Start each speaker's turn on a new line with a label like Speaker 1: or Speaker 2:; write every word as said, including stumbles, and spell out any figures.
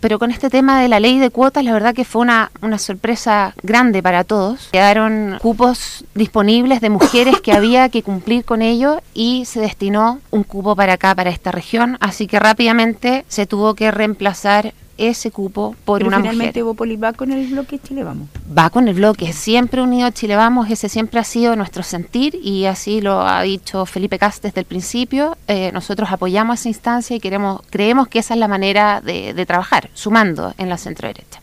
Speaker 1: Pero con este tema de la ley de cuotas, la verdad que fue una, una sorpresa grande para todos. Quedaron cupos disponibles de mujeres que había que cumplir con ello y se destinó un cupo para acá, para esta región. Así que rápidamente se tuvo que reemplazar ese cupo por
Speaker 2: Pero
Speaker 1: una
Speaker 2: finalmente
Speaker 1: mujer.
Speaker 2: Bópoli va con el bloque Chile Vamos.
Speaker 1: Va con el bloque, siempre unido a Chile Vamos, ese siempre ha sido nuestro sentir y así lo ha dicho Felipe Kast desde el principio. Eh, nosotros apoyamos esa instancia y queremos, creemos que esa es la manera de, de trabajar, sumando en la centro derecha.